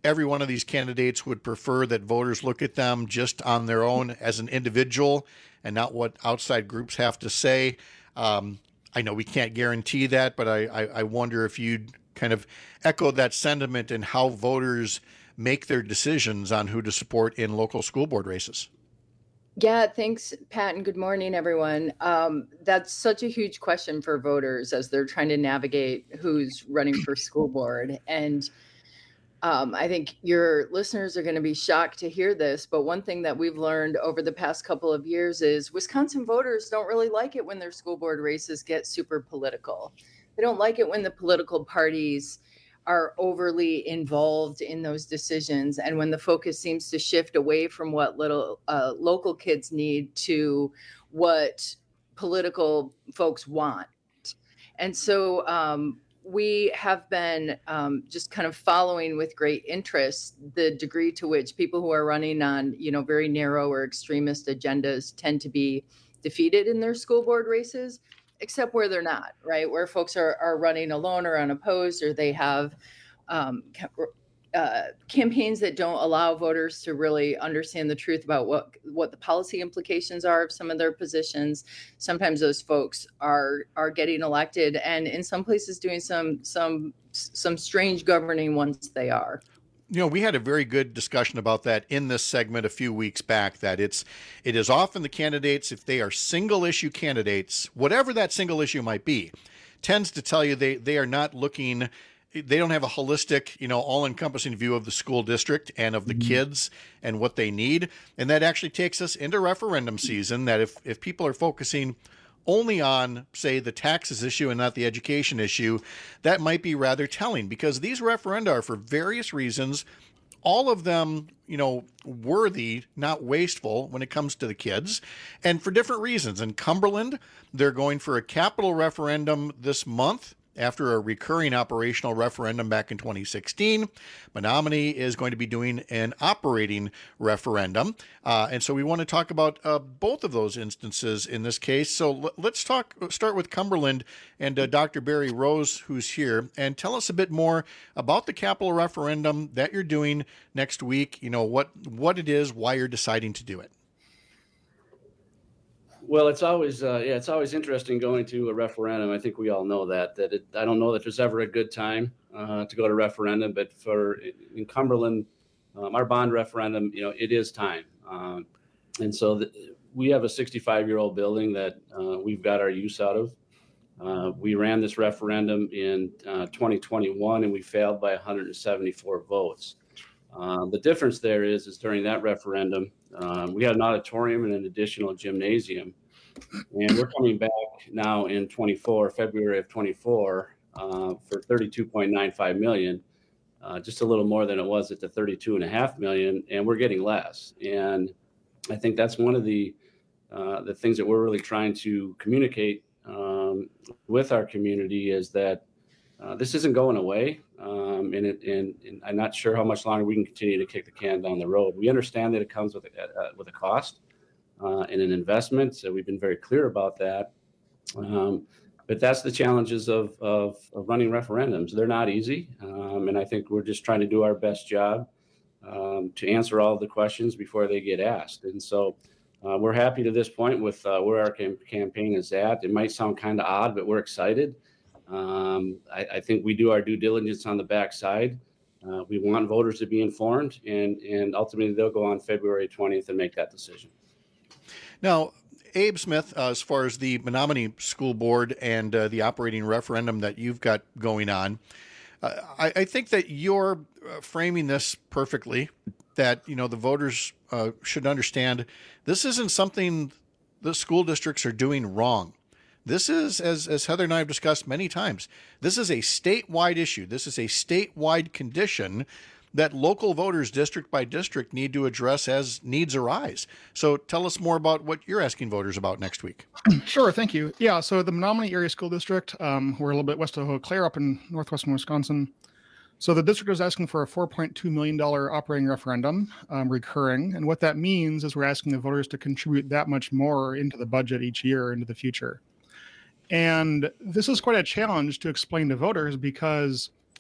every one of these candidates would prefer that voters look at them just on their own as an individual and not what outside groups have to say. Um, I know we can't guarantee that, but I, I, I wonder if you'd kind of echo that sentiment and how voters make their decisions on who to support in local school board races. Yeah, thanks, Pat, and good morning, everyone. Um, that's such a huge question for voters as they're trying to navigate who's running for school board. And um, I think your listeners are going to be shocked to hear this, but one thing that we've learned over the past couple of years is Wisconsin voters don't really like it when their school board races get super political. They don't like it when the political parties are overly involved in those decisions, and when the focus seems to shift away from what little uh, local kids need to what political folks want. And so um, we have been um, just kind of following with great interest the degree to which people who are running on, you know, very narrow or extremist agendas tend to be defeated in their school board races, except where they're not, right? Where folks are, are running alone or unopposed, or they have um, uh, campaigns that don't allow voters to really understand the truth about what, what the policy implications are of some of their positions. Sometimes those folks are are getting elected, and in some places doing some some some strange governing once they are. You know, we had a very good discussion about that in this segment a few weeks back, that it's it is often the candidates, if they are single issue candidates, whatever that single issue might be, tends to tell you they, they are not looking, they don't have a holistic, you know, all-encompassing view of the school district and of the mm-hmm. kids and what they need. And that actually takes us into referendum season, that if, if people are focusing only on, say, the taxes issue and not the education issue, that might be rather telling, because these referenda are for various reasons, all of them, you know, worthy, not wasteful when it comes to the kids, and for different reasons. In Cumberland, they're going for a capital referendum this month after a recurring operational referendum back in twenty sixteen. Menominee is going to be doing an operating referendum. Uh, and so we want to talk about uh, both of those instances in this case. So l- let's talk, start with Cumberland and uh, Doctor Barry Rose, who's here, and tell us a bit more about the capital referendum that you're doing next week. You know, what, what it is, why you're deciding to do it. Well, it's always uh, yeah, it's always interesting going to a referendum. I think we all know that. That it, I don't know that there's ever a good time uh, to go to referendum, but for in Cumberland, um, our bond referendum, you know, it is time. Um, and so the, we have a sixty-five-year-old building that uh, we've got our use out of. Uh, we ran this referendum in uh, twenty twenty-one, and we failed by one hundred seventy-four votes. Uh, the difference there is, is during that referendum, um, we had an auditorium and an additional gymnasium. And we're coming back now in twenty-four, February of twenty-four, uh, for thirty-two point nine five million, uh, just a little more than it was at the thirty-two and a half million, and we're getting less. And I think that's one of the uh, the things that we're really trying to communicate um, with our community is that uh, this isn't going away, um, and, it, and, and I'm not sure how much longer we can continue to kick the can down the road. We understand that it comes with a, uh, with a cost. Uh, and an investment. So we've been very clear about that. Um, but that's the challenges of, of, of running referendums. They're not easy. Um, and I think we're just trying to do our best job um, to answer all of the questions before they get asked. And so uh, we're happy to this point with uh, where our cam- campaign is at. It might sound kind of odd, but we're excited. Um, I, I think we do our due diligence on the backside. Uh, we want voters to be informed, and, and ultimately they'll go on February twentieth and make that decision. Now, Abe Smith, uh, as far as the Menominee School Board and uh, the operating referendum that you've got going on, uh, I, I think that you're uh, framing this perfectly, that, you know, the voters uh, should understand this isn't something the school districts are doing wrong. This is, as, as Heather and I have discussed many times, this is a statewide issue. This is a statewide condition that local voters district by district need to address as needs arise. So tell us more about what you're asking voters about next week. Sure, thank you. Yeah, so the Menominee Area School District, um, we're a little bit west of Eau Claire up in northwestern Wisconsin. So the district is asking for a four point two million dollars operating referendum, um, recurring. And what that means is we're asking the voters to contribute that much more into the budget each year into the future. And this is quite a challenge to explain to voters because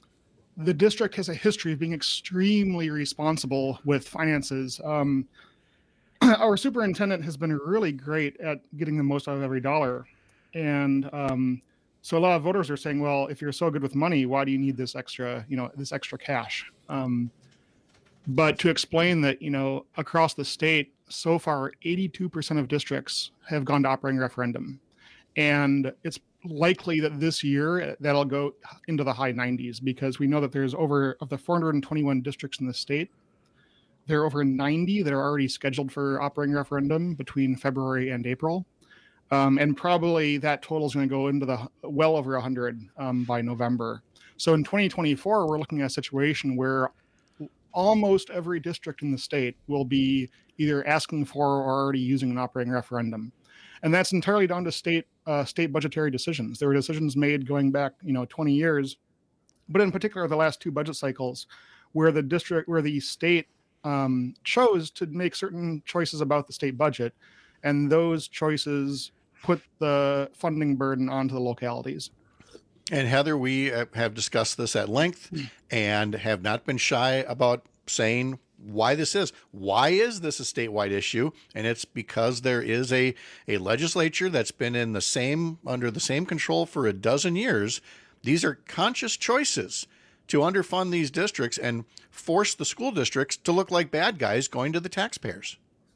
the district has a history of being extremely responsible with finances. Um, our superintendent has been really great at getting the most out of every dollar. And um, so a lot of voters are saying, well, if you're so good with money, why do you need this extra, you know, this extra cash? Um, but to explain that, you know, across the state, so far, eighty-two percent of districts have gone to operating referendum. And it's likely that this year that'll go into the high nineties, because we know that there's over, of the four hundred twenty-one districts in the state, there are over ninety that are already scheduled for operating referendum between February and April. Um, and probably that total is going to go into the well over one hundred um, by November. So in twenty twenty-four, we're looking at a situation where almost every district in the state will be either asking for or already using an operating referendum. And that's entirely down to state uh, state budgetary decisions. There were decisions made going back, you know, twenty years, but in particular the last two budget cycles, where the district, where the state um, chose to make certain choices about the state budget, and those choices put the funding burden onto the localities. And Heather, we have discussed this at length and have not been shy about saying why this is. Why is this a statewide issue? And it's because there is a, a legislature that's been in the same, under the same control for a dozen years. These are conscious choices to underfund these districts and force the school districts to look like bad guys going to the taxpayers.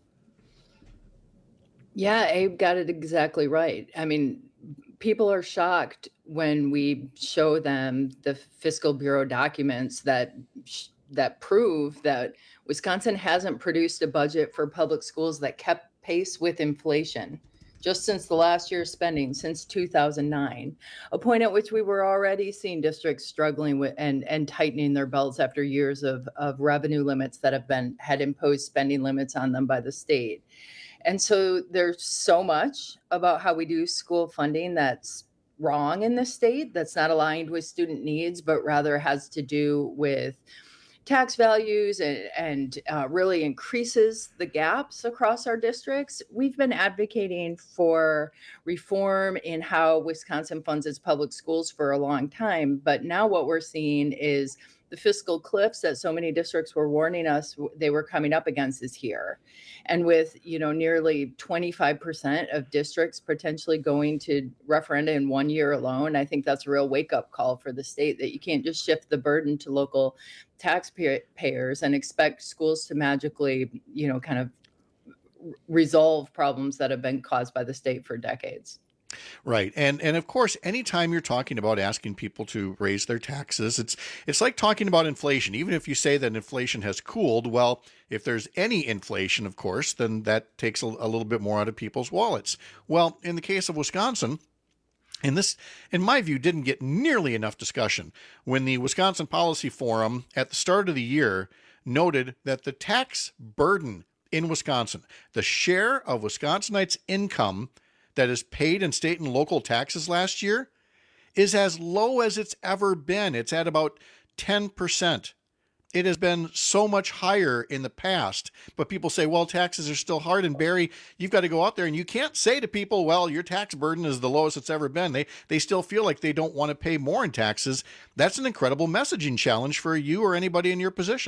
Yeah, Abe got it exactly right. I mean, people are shocked when we show them the Fiscal Bureau documents that that prove that Wisconsin hasn't produced a budget for public schools that kept pace with inflation just since the last year's spending, since two thousand nine, a point at which we were already seeing districts struggling with and, and tightening their belts after years of, of revenue limits that have been had imposed spending limits on them by the state. And so there's so much about how we do school funding that's wrong in the state, that's not aligned with student needs, but rather has to do with tax values and, and uh, really increases the gaps across our districts. We've been advocating for reform in how Wisconsin funds its public schools for a long time. But now what we're seeing is the fiscal cliffs that so many districts were warning us they were coming up against is here. And with, you know, nearly twenty-five percent of districts potentially going to referenda in one year alone, I think that's a real wake-up call for the state that you can't just shift the burden to local taxpayers and expect schools to magically, you know, kind of resolve problems that have been caused by the state for decades. Right. And and of course, anytime you're talking about asking people to raise their taxes, it's it's like talking about inflation. Even if you say that inflation has cooled, well, if there's any inflation, of course, then that takes a, a little bit more out of people's wallets. Well, in the case of Wisconsin, and this, in my view, didn't get nearly enough discussion when the Wisconsin Policy Forum at the start of the year noted that the tax burden in Wisconsin, the share of Wisconsinites' income that is paid in state and local taxes last year, is as low as it's ever been. It's at about ten percent. It has been so much higher in the past, but people say, well, taxes are still hard. And Barry, you've got to go out there and you can't say to people, well, your tax burden is the lowest it's ever been. They they still feel like they don't want to pay more in taxes. That's an incredible messaging challenge for you or anybody in your position.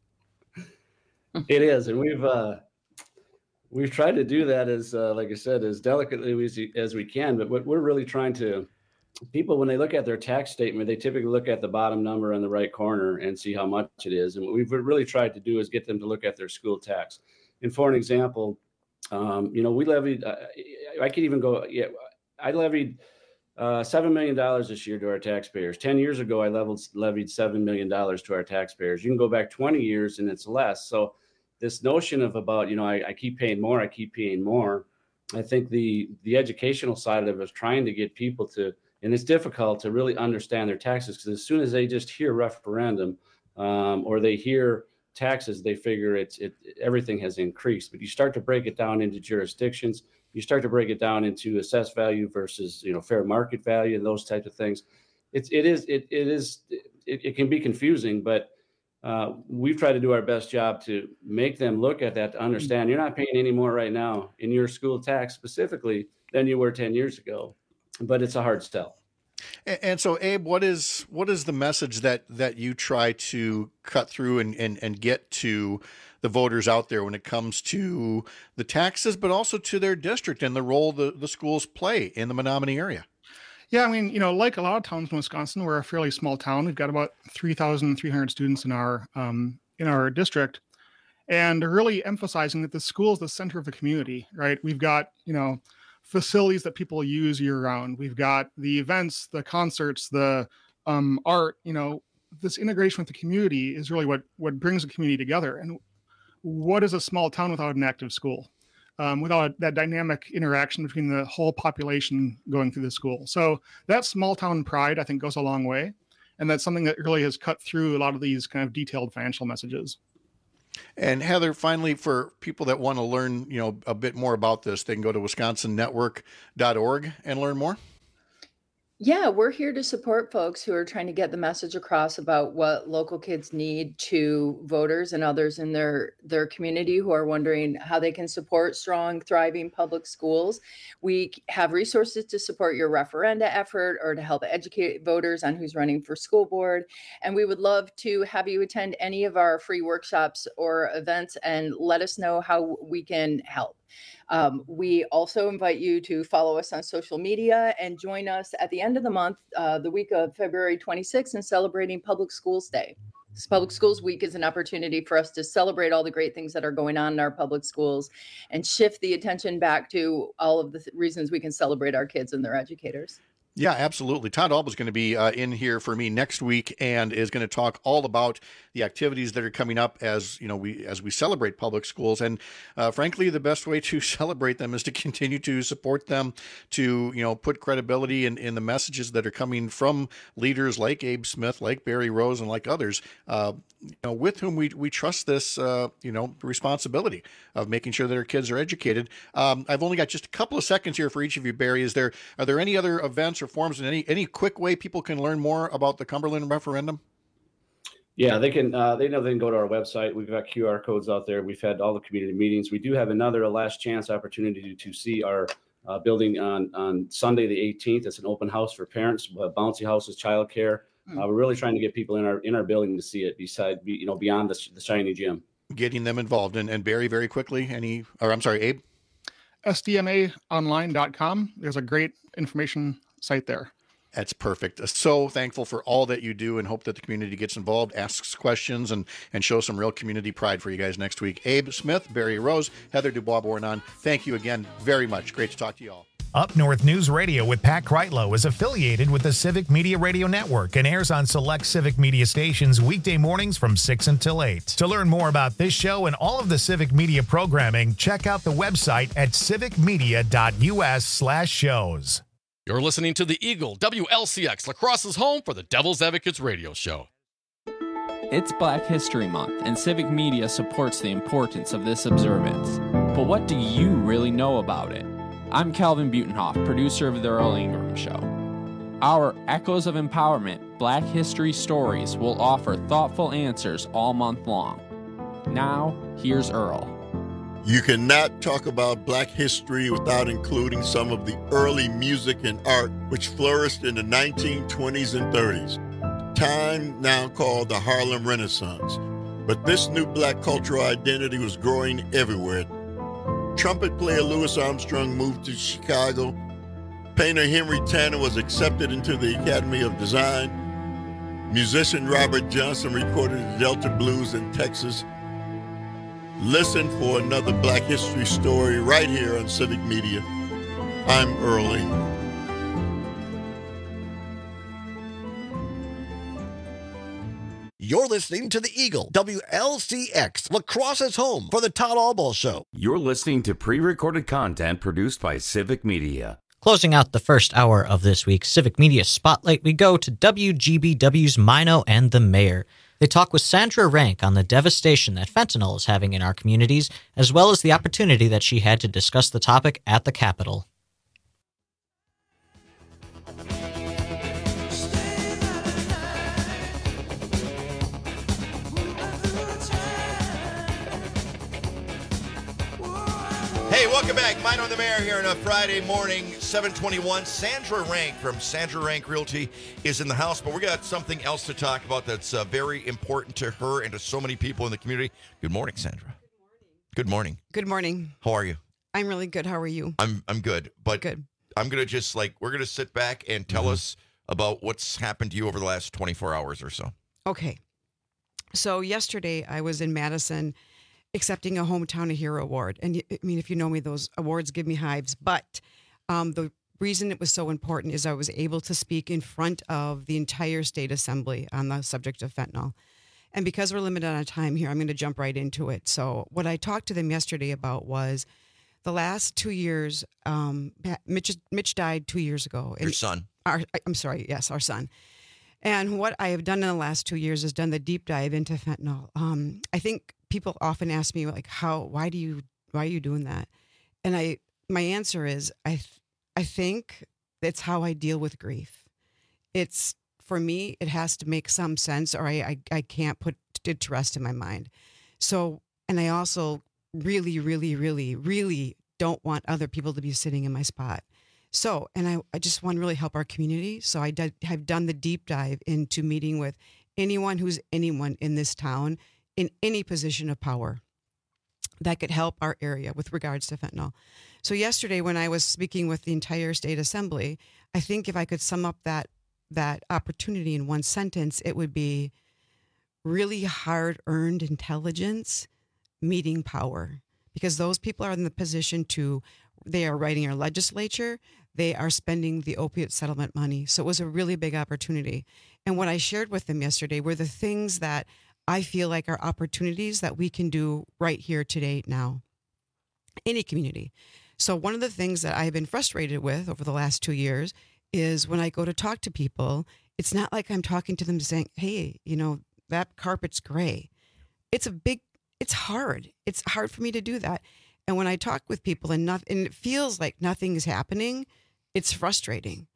It is. And we've, uh, We've tried to do that as, uh, like I said, as delicately as, as we can. But what we're really trying to, people, when they look at their tax statement, they typically look at the bottom number in the right corner and see how much it is. And what we've really tried to do is get them to look at their school tax. And for an example, um, you know, we levied, uh, I could even go, yeah, I levied uh, seven million dollars this year to our taxpayers. ten years ago, I leveled, levied seven million dollars to our taxpayers. You can go back twenty years and it's less. So this notion of about, you know, I, I keep paying more, I keep paying more. I think the the educational side of it is trying to get people to, and it's difficult to really understand their taxes because as soon as they just hear referendum um, or they hear taxes, they figure it's it everything has increased. But you start to break it down into jurisdictions, you start to break it down into assessed value versus, you know, fair market value and those types of things. It's it is it it is it, it can be confusing, but Uh, we've tried to do our best job to make them look at that to understand you're not paying any more right now in your school tax specifically than you were ten years ago, but it's a hard sell. And, and so, Abe, what is what is the message that that you try to cut through and, and, and get to the voters out there when it comes to the taxes, but also to their district and the role the, the schools play in the Menominee area? Yeah, I mean, you know, like a lot of towns in Wisconsin, we're a fairly small town. We've got about three thousand three hundred students in our um, in our district, and really emphasizing that the school is the center of the community, right? We've got, you know, facilities that people use year round. We've got the events, the concerts, the um, art. You know, this integration with the community is really what what brings the community together. And what is a small town without an active school? Um, without that dynamic interaction between the whole population going through the school. So that small town pride, I think, goes a long way. And that's something that really has cut through a lot of these kind of detailed financial messages. And Heather, finally, for people that want to learn, you know, a bit more about this, they can go to wisconsin network dot org and learn more. Yeah, we're here to support folks who are trying to get the message across about what local kids need to voters and others in their, their community who are wondering how they can support strong, thriving public schools. We have resources to support your referenda effort or to help educate voters on who's running for school board. And we would love to have you attend any of our free workshops or events and let us know how we can help. Um, we also invite you to follow us on social media and join us at the end of the month, uh, the week of February twenty-sixth, in celebrating Public Schools Day. This Public Schools Week is an opportunity for us to celebrate all the great things that are going on in our public schools and shift the attention back to all of the th- reasons we can celebrate our kids and their educators. Yeah, absolutely. Todd Alba is going to be uh, in here for me next week and is going to talk all about the activities that are coming up as you know we as we celebrate public schools. And uh, frankly, the best way to celebrate them is to continue to support them, to you know put credibility in, in the messages that are coming from leaders like Abe Smith, like Barry Rose, and like others, uh, you know, with whom we we trust this uh, you know responsibility of making sure that our kids are educated. Um, I've only got just a couple of seconds here for each of you, Barry. Is there are there any other events or forms in any any quick way people can learn more about the Cumberland referendum? Yeah, they can. Uh, they know they can go to our website. We've got Q R codes out there. We've had all the community meetings. We do have another a last chance opportunity to, to see our uh, building on on Sunday the eighteenth. It's an open house for parents, uh, bouncy houses, childcare. Uh, we're really trying to get people in our in our building to see it. Beside, you know, beyond the, the shiny gym, getting them involved. And and Barry, very quickly, any or I'm sorry, Abe. S D M A online dot com. There's a great information site there. That's perfect. So thankful for all that you do and hope that the community gets involved, asks questions, and and shows some real community pride for you guys next week. Abe Smith, Barry Rose, Heather Dubois-Bornon, thank you again very much. Great to talk to you all. Up North News Radio with Pat Kreitlow is affiliated with the Civic Media Radio Network and airs on select Civic Media stations weekday mornings from six until eight. To learn more about this show and all of the Civic Media programming, check out the website at civic media dot u s slash shows. You're listening to the Eagle W L C X, La Crosse's home for the Devil's Advocates radio show. It's Black History Month, and Civic Media supports the importance of this observance. But what do you really know about it? I'm Calvin Butenhoff, producer of The Earl Ingram Show. Our Echoes of Empowerment Black History Stories will offer thoughtful answers all month long. Now, here's Earl. You cannot talk about Black history without including some of the early music and art which flourished in the nineteen twenties and thirties, time now called the Harlem Renaissance. But this new Black cultural identity was growing everywhere. Trumpet player Louis Armstrong moved to Chicago. Painter Henry Tanner was accepted into the Academy of Design. Musician Robert Johnson recorded the Delta Blues in Texas. Listen for another Black history story right here on Civic Media. I'm Earl Ingram. You're listening to the Eagle W L C X, La Crosse's home for the Todd Alba Show. You're listening to pre-recorded content produced by Civic Media. Closing out the first hour of this week's Civic Media Spotlight, we go to W G B W's Mino and the Mayor. They talk with Sandra Rank on the devastation that fentanyl is having in our communities, as well as the opportunity that she had to discuss the topic at the Capitol. Hey, welcome back. Mine on the Mayor here on a Friday morning, seven twenty-one. Sandra Rank from Sandra Rank Realty is in the house, but we got something else to talk about that's uh, very important to her and to so many people in the community. Good morning, Sandra. Good morning. Good morning. How are you? I'm really good. How are you? I'm I'm good, but good. I'm going to just like, we're going to sit back and tell Mm-hmm. us about what's happened to you over the last twenty-four hours or so. Okay. So yesterday I was in Madison accepting a Hometown Hero Award. And I mean, if you know me, those awards give me hives. But um, the reason it was so important is I was able to speak in front of the entire state assembly on the subject of fentanyl. And because we're limited on time here, I'm going to jump right into it. So what I talked to them yesterday about was the last two years, um, Mitch, Mitch died two years ago. Your son. Our, I'm sorry, yes, our son. And what I have done in the last two years is done the deep dive into fentanyl. Um, I think people often ask me, like, how, why do you, why are you doing that? And I, my answer is, I, th- I think it's how I deal with grief. It's, for me, it has to make some sense, or I, I, I can't put it to rest in my mind. So, and I also really, really, really, really don't want other people to be sitting in my spot. So, and I, I just want to really help our community. So I did, have done the deep dive into meeting with anyone who's anyone in this town in any position of power that could help our area with regards to fentanyl. So yesterday when I was speaking with the entire state assembly, I think if I could sum up that that opportunity in one sentence, it would be really hard-earned intelligence meeting power, because those people are in the position to, they are writing our legislature, they are spending the opiate settlement money. So it was a really big opportunity. And what I shared with them yesterday were the things that I feel like are opportunities that we can do right here today now, any community. So one of the things that I've been frustrated with over the last two years is when I go to talk to people, it's not like I'm talking to them saying, hey, you know, that carpet's gray. It's a big, it's hard. It's hard for me to do that. And when I talk with people and, not, and it feels like nothing is happening, it's frustrating.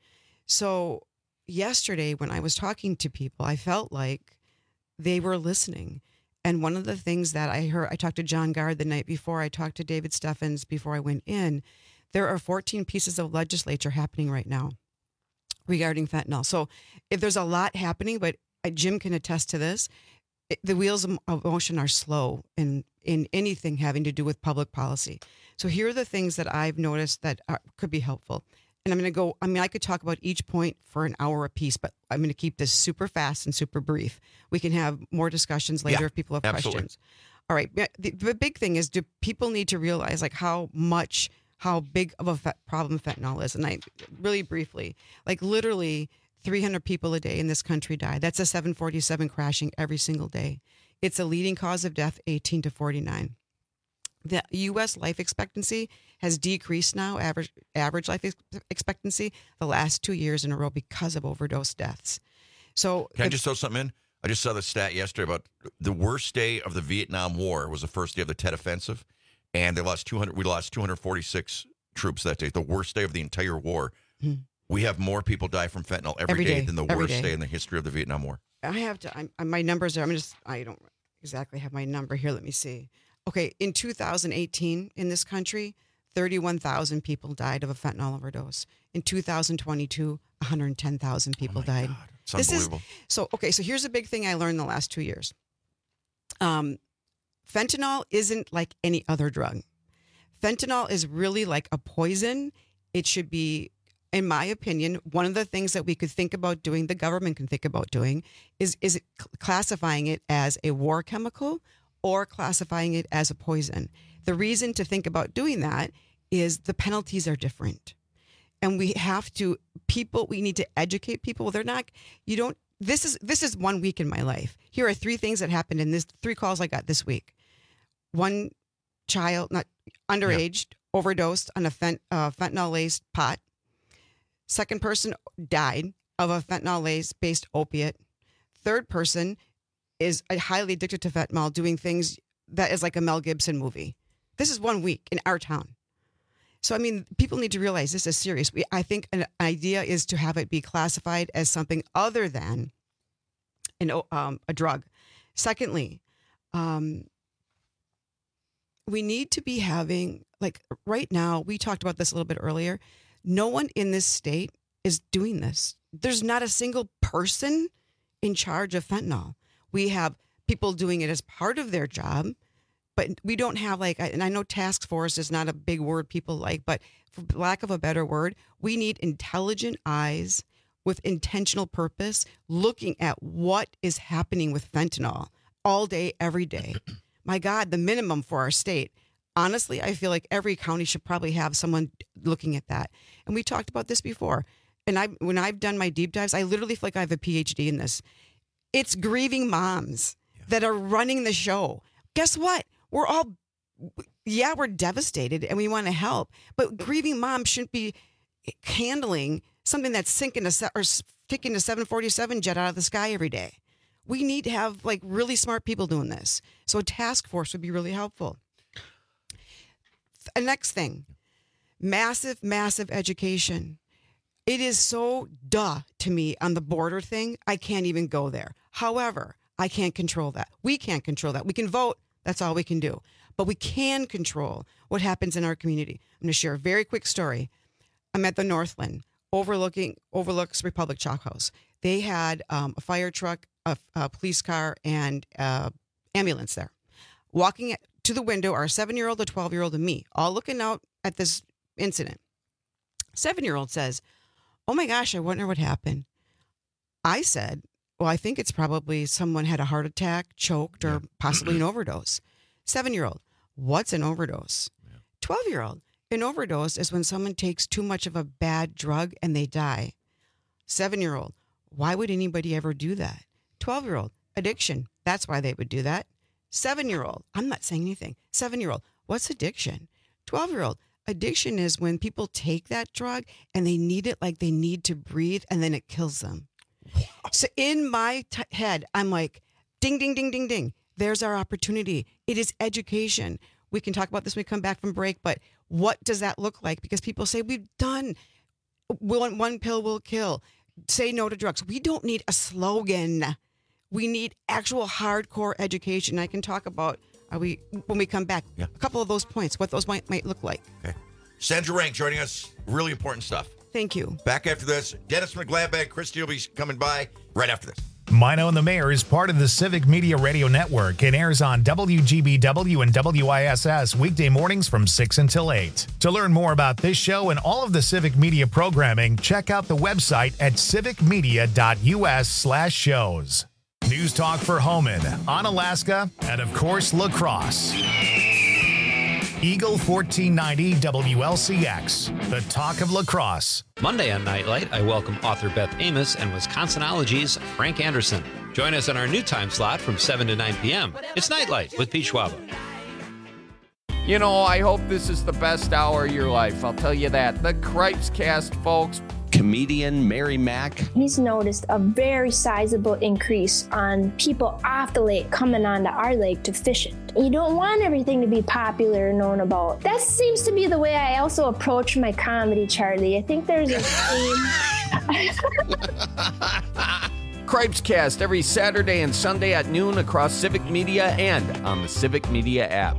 So yesterday when I was talking to people, I felt like they were listening. And one of the things that I heard, I talked to John Gard the night before, I talked to David Steffens before I went in, there are fourteen pieces of legislature happening right now regarding fentanyl. So if there's a lot happening, but Jim can attest to this, it, the wheels of motion are slow in, in anything having to do with public policy. So here are the things that I've noticed that are, could be helpful. And I'm going to go, I mean, I could talk about each point for an hour apiece, but I'm going to keep this super fast and super brief. We can have more discussions later Yeah, if people have absolutely. questions. All right. The, the big thing is, do people need to realize like how much, how big of a fe- problem fentanyl is? And I really briefly, like literally three hundred people a day in this country die. That's a seven forty-seven crashing every single day. It's a leading cause of death, eighteen to forty-nine. The U S life expectancy has decreased now, average average life ex- expectancy, the last two years in a row because of overdose deaths. So Can I just throw something in? I just saw the stat yesterday about the worst day of the Vietnam War was the first day of the Tet Offensive, and they lost two hundred. We lost two hundred forty-six troops that day. The worst day of the entire war. Hmm. We have more people die from fentanyl every, Every day, day, than the every worst day. day in the history of the Vietnam War. I have to, I'm, I'm- my numbers are, I'm just, I don't exactly have my number here. Let me see. Okay. In two thousand eighteen in this country, thirty-one thousand people died of a fentanyl overdose. In two thousand twenty-two, one hundred ten thousand people died. It's This is, unbelievable. so, okay. So here's a big thing I learned in the last two years. Um, fentanyl isn't like any other drug. Fentanyl is really like a poison. It should be, in my opinion, one of the things that we could think about doing, the government can think about doing, is is it cl- classifying it as a war chemical or classifying it as a poison. The reason to think about doing that is the penalties are different. And we have to, people, we need to educate people. They're not, you don't, this is, this is one week in my life. Here are three things that happened in this, three calls I got this week. One child, not underage, overdosed on a fent, uh, fentanyl-laced pot. Second person died of a fentanyl-laced based opiate. Third person is a highly addicted to fentanyl, doing things that is like a Mel Gibson movie. This is one week in our town. So, I mean, people need to realize this is serious. We, I think an idea is to have it be classified as something other than an, um, a drug. Secondly, um, we need to be having, like right now, we talked about this a little bit earlier. No one in this state is doing this. There's not a single person in charge of fentanyl. We have people doing it as part of their job, but we don't have like, and I know task force is not a big word people like, but for lack of a better word, we need intelligent eyes with intentional purpose looking at what is happening with fentanyl all day, every day. My God, the minimum for our state. Honestly, I feel like every county should probably have someone looking at that. And we talked about this before. And I, when I've done my deep dives, I literally feel like I have a P H D in this. It's grieving moms yeah. that are running the show. Guess what? We're all, yeah, we're devastated and we want to help. But grieving moms shouldn't be handling something that's sinking a or kicking a seven forty-seven jet out of the sky every day. We need to have like really smart people doing this. So a task force would be really helpful. The next thing, massive, massive education. It is so duh to me on the border thing. I can't even go there. However, I can't control that. We can't control that. We can vote. That's all we can do. But we can control what happens in our community. I'm going to share a very quick story. I'm at the Northland, overlooking overlooks Republic Chalk House. They had um, a fire truck, a, a police car, and uh, ambulance there. Walking to the window are a seven-year-old, a twelve-year-old, and me, all looking out at this incident. Seven-year-old says, "Oh my gosh, I wonder what happened." I said, "Well, I think it's probably someone had a heart attack, choked, or possibly an overdose." Seven-year-old, "What's an overdose?" twelve-year-old, "An overdose is when someone takes too much of a bad drug and they die." Seven-year-old, "Why would anybody ever do that?" twelve-year-old, "Addiction. That's why they would do that." Seven-year-old, I'm not saying anything. Seven-year-old, "What's addiction?" twelve-year-old, "Addiction is when people take that drug and they need it like they need to breathe and then it kills them." Wow. So in my t- head, I'm like, ding, ding, ding, ding, ding. There's our opportunity. It is education. We can talk about this when we come back from break, but what does that look like? Because people say we've done one, one pill will kill. Say no to drugs. We don't need a slogan. We need actual hardcore education. I can talk about are we when we come back yeah. a couple of those points, what those might, might look like. Okay. Sandra Rank joining us. Really important stuff. Thank you. Back after this. Dennis McGladbach, Christy will be coming by right after this. Mino and the Mayor is part of the Civic Media Radio Network and airs on W G B W and W I S S weekday mornings from six until eight. To learn more about this show and all of the Civic Media programming, check out the website at civicmedia.us slash shows. News talk for Homan, Onalaska, and of course, La Crosse. Eagle fourteen ninety W L C X, the talk of La Crosse. Monday on Nightlight, I welcome author Beth Amos and Wisconsinology's Frank Anderson. Join us on our new time slot from seven to nine p.m. It's Nightlight with Pete Schwaba. You know, I hope this is the best hour of your life. I'll tell you that. The Cripes Cast, folks. Comedian Mary Mack. He's noticed a very sizable increase on people off the lake coming onto our lake to fish it. You don't want everything to be popular and known about. That seems to be the way I also approach my comedy, Charlie. I think there's a theme. Cripes Cast every Saturday and Sunday at noon across Civic Media and on the Civic Media app.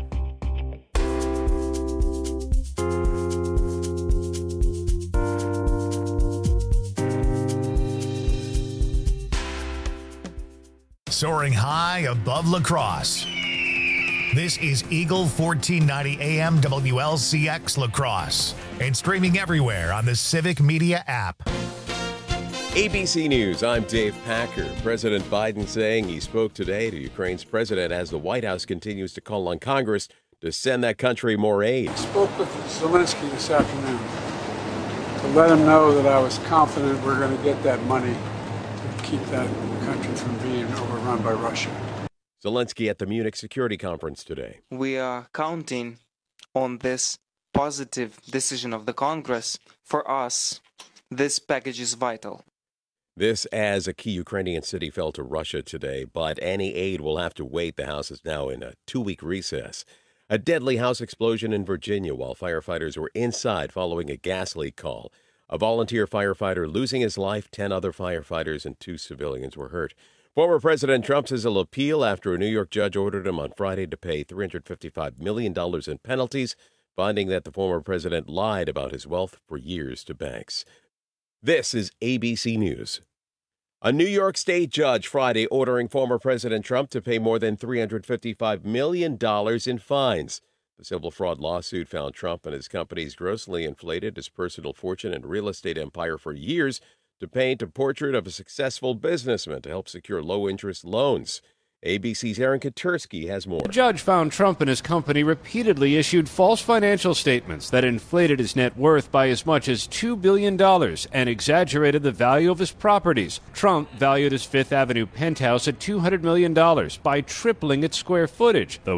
Soaring high above La Crosse. This is Eagle fourteen ninety A M W L C X La Crosse and streaming everywhere on the Civic Media app. A B C News, I'm Dave Packer. President Biden saying he spoke today to Ukraine's president as the White House continues to call on Congress to send that country more aid. I spoke with Zelensky this afternoon to let him know that I was confident we're going to get that money to keep that country from being overrun by Russia. Zelensky at the Munich Security Conference today. We are counting on this positive decision of the Congress. For us, this package is vital. This as a key Ukrainian city fell to Russia today, but any aid will have to wait. The House is now in a two-week recess. A deadly house explosion in Virginia while firefighters were inside following a gas leak call. A volunteer firefighter losing his life, ten other firefighters and two civilians were hurt. Former President Trump says he'll appeal after a New York judge ordered him on Friday to pay three hundred fifty-five million dollars in penalties, finding that the former president lied about his wealth for years to banks. This is A B C News. A New York State judge Friday ordering former President Trump to pay more than three hundred fifty-five million dollars in fines. The civil fraud lawsuit found Trump and his companies grossly inflated his personal fortune and real estate empire for years to paint a portrait of a successful businessman to help secure low-interest loans. A B C's Aaron Katursky has more. The judge found Trump and his company repeatedly issued false financial statements that inflated his net worth by as much as two billion dollars and exaggerated the value of his properties. Trump valued his Fifth Avenue penthouse at two hundred million dollars by tripling its square footage, though